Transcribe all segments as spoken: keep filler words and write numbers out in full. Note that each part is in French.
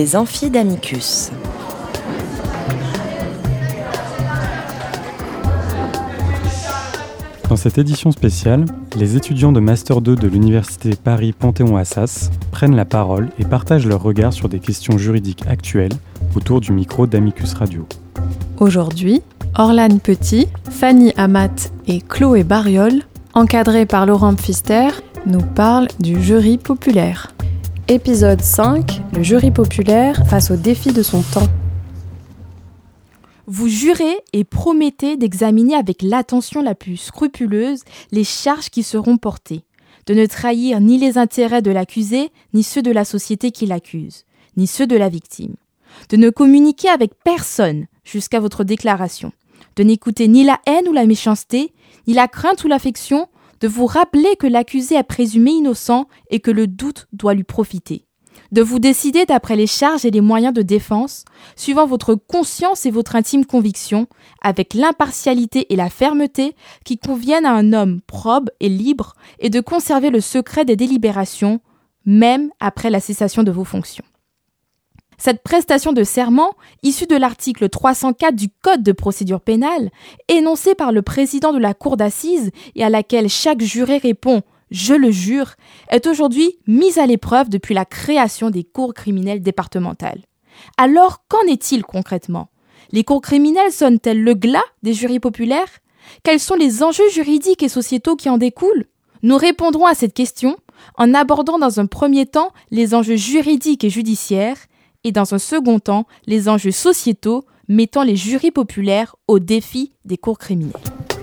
Les amphis d'Amicus. Dans cette édition spéciale, les étudiants de Master deux de l'Université Paris-Panthéon-Assas prennent la parole et partagent leur regard sur des questions juridiques actuelles autour du micro d'Amicus Radio. Aujourd'hui, Orlane Petit, Fanny Amat et Chloé Bariol, encadrés par Laurent Pfister, nous parlent du jury populaire. Épisode cinq, le jury populaire face aux défis de son temps. Vous jurez et promettez d'examiner avec l'attention la plus scrupuleuse les charges qui seront portées, de ne trahir ni les intérêts de l'accusé, ni ceux de la société qui l'accuse, ni ceux de la victime, de ne communiquer avec personne jusqu'à votre déclaration, de n'écouter ni la haine ou la méchanceté, ni la crainte ou l'affection, de vous rappeler que l'accusé est présumé innocent et que le doute doit lui profiter. De vous décider d'après les charges et les moyens de défense, suivant votre conscience et votre intime conviction, avec l'impartialité et la fermeté qui conviennent à un homme probe et libre, et de conserver le secret des délibérations, même après la cessation de vos fonctions. Cette prestation de serment, issue de l'article trois cent quatre du Code de procédure pénale, énoncée par le président de la cour d'assises et à laquelle chaque juré répond « je le jure », est aujourd'hui mise à l'épreuve depuis la création des cours criminelles départementales. Alors, qu'en est-il concrètement ? Les cours criminelles sonnent-elles le glas des jurys populaires ? Quels sont les enjeux juridiques et sociétaux qui en découlent ? Nous répondrons à cette question en abordant dans un premier temps les enjeux juridiques et judiciaires et dans un second temps les enjeux sociétaux mettant les jurys populaires au défi des cours criminelles.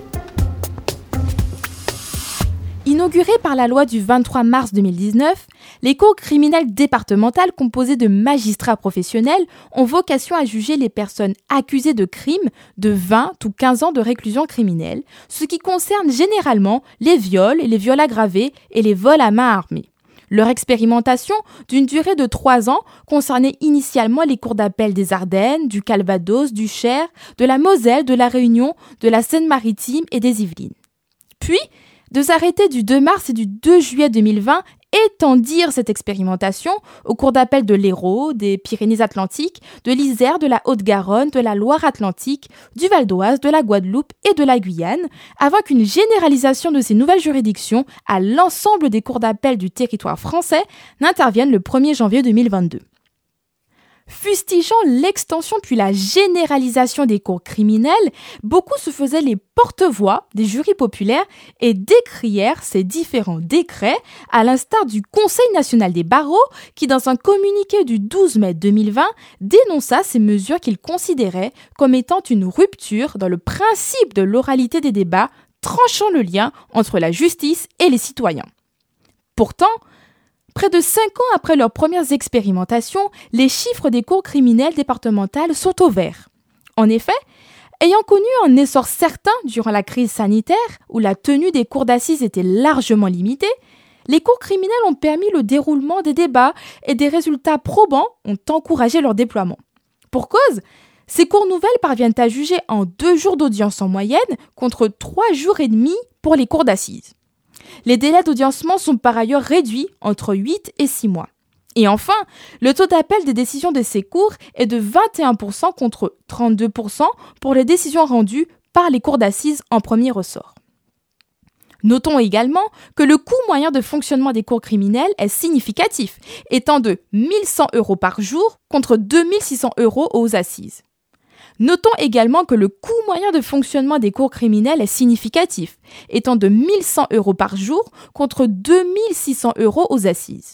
Inaugurées par la loi du vingt-trois mars deux mille dix-neuf, les cours criminelles départementales composées de magistrats professionnels ont vocation à juger les personnes accusées de crimes de vingt ou quinze ans de réclusion criminelle, ce qui concerne généralement les viols et les viols aggravés et les vols à main armée. Leur expérimentation, d'une durée de trois ans, concernait initialement les cours d'appel des Ardennes, du Calvados, du Cher, de la Moselle, de la Réunion, de la Seine-Maritime et des Yvelines. Puis, deux arrêtés du deux mars et du deux juillet deux mille vingt étendirent cette expérimentation aux cours d'appel de l'Hérault, des Pyrénées-Atlantiques, de l'Isère, de la Haute-Garonne, de la Loire-Atlantique, du Val d'Oise, de la Guadeloupe et de la Guyane, avant qu'une généralisation de ces nouvelles juridictions à l'ensemble des cours d'appel du territoire français n'intervienne le premier janvier deux mille vingt-deux. Fustigeant l'extension puis la généralisation des cours criminels, beaucoup se faisaient les porte-voix des jurys populaires et décrièrent ces différents décrets, à l'instar du Conseil national des barreaux qui, dans un communiqué du douze mai deux mille vingt, dénonça ces mesures qu'il considérait comme étant une rupture dans le principe de l'oralité des débats, tranchant le lien entre la justice et les citoyens. Pourtant, près de cinq ans après leurs premières expérimentations, les chiffres des cours criminelles départementales sont au vert. En effet, ayant connu un essor certain durant la crise sanitaire, où la tenue des cours d'assises était largement limitée, les cours criminelles ont permis le déroulement des débats et des résultats probants ont encouragé leur déploiement. Pour cause, ces cours nouvelles parviennent à juger en deux jours d'audience en moyenne, contre trois jours et demi pour les cours d'assises. Les délais d'audiencement sont par ailleurs réduits entre huit et six mois. Et enfin, le taux d'appel des décisions de ces cours est de vingt et un pour cent contre trente-deux pour cent pour les décisions rendues par les cours d'assises en premier ressort. Notons également que le coût moyen de fonctionnement des cours criminels est significatif, étant de mille cent euros par jour contre deux mille six cents euros aux assises. Notons également que le coût moyen de fonctionnement des cours criminels est significatif, étant de mille cent euros par jour contre deux mille six cents euros aux assises.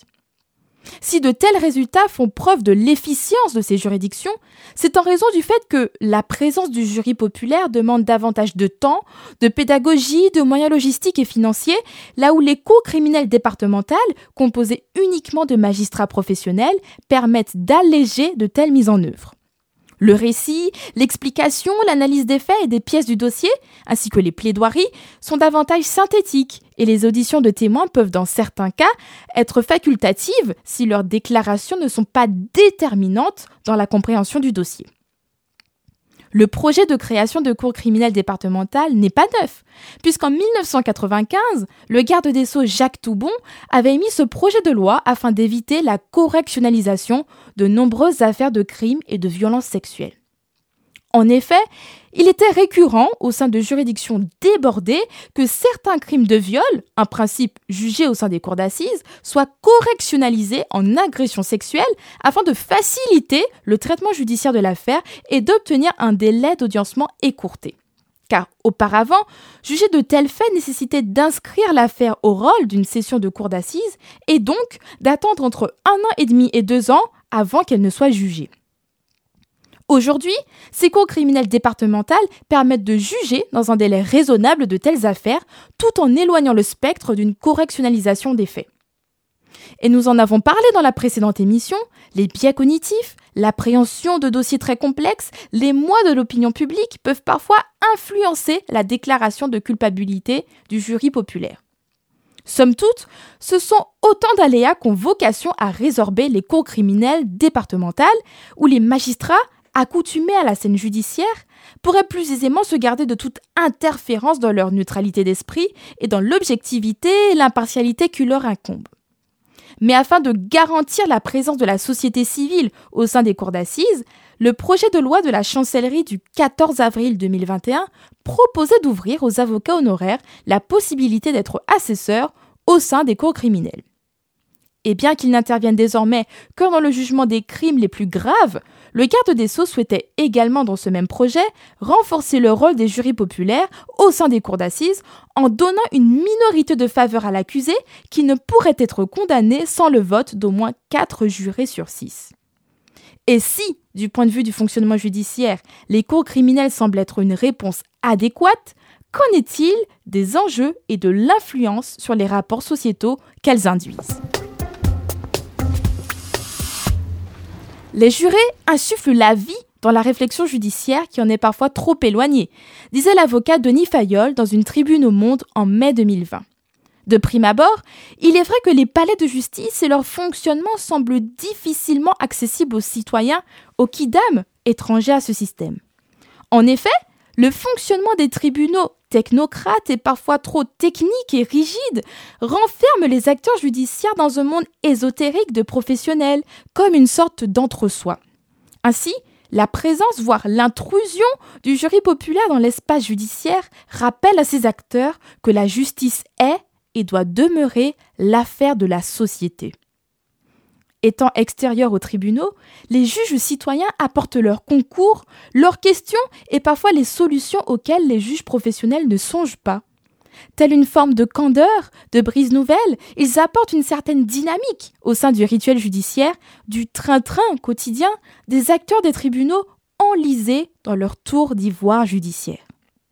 Si de tels résultats font preuve de l'efficience de ces juridictions, c'est en raison du fait que la présence du jury populaire demande davantage de temps, de pédagogie, de moyens logistiques et financiers, là où les cours criminelles départementales, composées uniquement de magistrats professionnels, permettent d'alléger de telles mises en œuvre. Le récit, l'explication, l'analyse des faits et des pièces du dossier, ainsi que les plaidoiries, sont davantage synthétiques et les auditions de témoins peuvent dans certains cas être facultatives si leurs déclarations ne sont pas déterminantes dans la compréhension du dossier. Le projet de création de cours criminelles départementales n'est pas neuf, puisqu'en dix-neuf cent quatre-vingt-quinze, le garde des Sceaux Jacques Toubon avait émis ce projet de loi afin d'éviter la correctionnalisation de nombreuses affaires de crimes et de violences sexuelles. En effet, il était récurrent au sein de juridictions débordées que certains crimes de viol, un principe jugé au sein des cours d'assises, soient correctionnalisés en agression sexuelle afin de faciliter le traitement judiciaire de l'affaire et d'obtenir un délai d'audiencement écourté. Car auparavant, juger de tels faits nécessitait d'inscrire l'affaire au rôle d'une session de cour d'assises et donc d'attendre entre un an et demi et deux ans avant qu'elle ne soit jugée. Aujourd'hui, ces cours criminelles départementales permettent de juger dans un délai raisonnable de telles affaires tout en éloignant le spectre d'une correctionnalisation des faits. Et nous en avons parlé dans la précédente émission, les biais cognitifs, l'appréhension de dossiers très complexes, les mois de l'opinion publique peuvent parfois influencer la déclaration de culpabilité du jury populaire. Somme toute, ce sont autant d'aléas qui ont vocation à résorber les cours criminelles départementales où les magistrats, accoutumés à la scène judiciaire, pourraient plus aisément se garder de toute interférence dans leur neutralité d'esprit et dans l'objectivité et l'impartialité qui leur incombent. Mais afin de garantir la présence de la société civile au sein des cours d'assises, le projet de loi de la chancellerie du quatorze avril deux mille vingt et un proposait d'ouvrir aux avocats honoraires la possibilité d'être assesseurs au sein des cours criminelles. Et bien qu'ils n'interviennent désormais que dans le jugement des crimes les plus graves, le garde des Sceaux souhaitait également dans ce même projet renforcer le rôle des jurys populaires au sein des cours d'assises en donnant une minorité de faveur à l'accusé qui ne pourrait être condamné sans le vote d'au moins quatre jurés sur six. Et si, du point de vue du fonctionnement judiciaire, les cours criminelles semblent être une réponse adéquate, qu'en est-il des enjeux et de l'influence sur les rapports sociétaux qu'elles induisent ? Les jurés insufflent la vie dans la réflexion judiciaire qui en est parfois trop éloignée, disait l'avocat Denis Fayolle dans une tribune au Monde en mai deux mille vingt. De prime abord, il est vrai que les palais de justice et leur fonctionnement semblent difficilement accessibles aux citoyens, aux quidam étrangers à ce système. En effet, le fonctionnement des tribunaux technocrates et parfois trop technique et rigide renferme les acteurs judiciaires dans un monde ésotérique de professionnels, comme une sorte d'entre-soi. Ainsi, la présence, voire l'intrusion du jury populaire dans l'espace judiciaire rappelle à ces acteurs que la justice est et doit demeurer l'affaire de la société. Étant extérieurs aux tribunaux, les juges citoyens apportent leur concours, leurs questions et parfois les solutions auxquelles les juges professionnels ne songent pas. Telle une forme de candeur, de brise nouvelle, ils apportent une certaine dynamique au sein du rituel judiciaire, du train-train quotidien des acteurs des tribunaux enlisés dans leur tour d'ivoire judiciaire.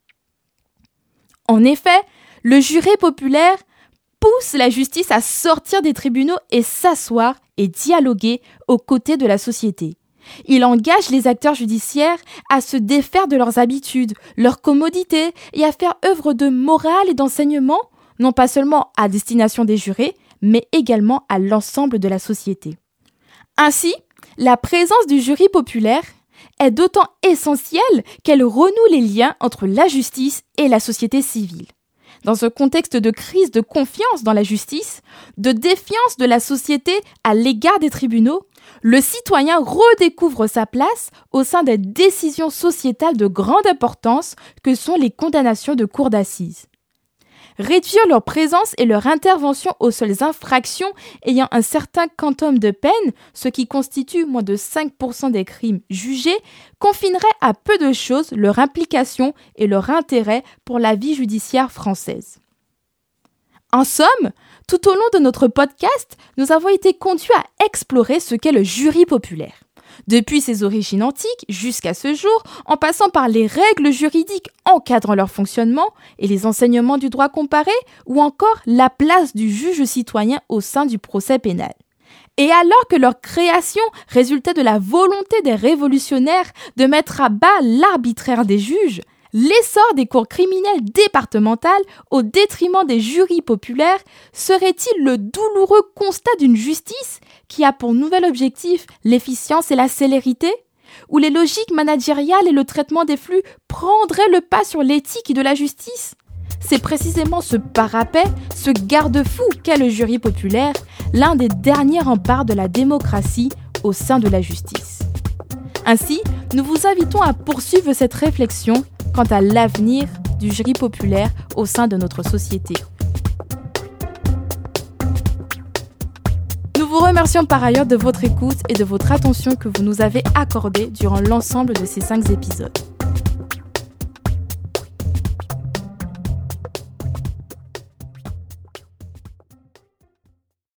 En effet, le juré populaire pousse la justice à sortir des tribunaux et s'asseoir et dialoguer aux côtés de la société. Il engage les acteurs judiciaires à se défaire de leurs habitudes, leurs commodités et à faire œuvre de morale et d'enseignement, non pas seulement à destination des jurés, mais également à l'ensemble de la société. Ainsi, la présence du jury populaire est d'autant essentielle qu'elle renoue les liens entre la justice et la société civile. Dans ce contexte de crise de confiance dans la justice, de défiance de la société à l'égard des tribunaux, le citoyen redécouvre sa place au sein des décisions sociétales de grande importance que sont les condamnations de cour d'assises. Réduire leur présence et leur intervention aux seules infractions ayant un certain quantum de peine, ce qui constitue moins de cinq pour cent des crimes jugés, confinerait à peu de choses leur implication et leur intérêt pour la vie judiciaire française. En somme, tout au long de notre podcast, nous avons été conduits à explorer ce qu'est le jury populaire. Depuis ses origines antiques jusqu'à ce jour, en passant par les règles juridiques encadrant leur fonctionnement et les enseignements du droit comparé, ou encore la place du juge citoyen au sein du procès pénal. Et alors que leur création résultait de la volonté des révolutionnaires de mettre à bas l'arbitraire des juges, l'essor des cours criminelles départementales au détriment des jurys populaires serait-il le douloureux constat d'une justice qui a pour nouvel objectif l'efficience et la célérité, où les logiques managériales et le traitement des flux prendraient le pas sur l'éthique de la justice. C'est précisément ce parapet, ce garde-fou qu'est le jury populaire, l'un des derniers remparts de la démocratie au sein de la justice. Ainsi, nous vous invitons à poursuivre cette réflexion quant à l'avenir du jury populaire au sein de notre société. Nous vous remercions par ailleurs de votre écoute et de votre attention que vous nous avez accordée durant l'ensemble de ces cinq épisodes.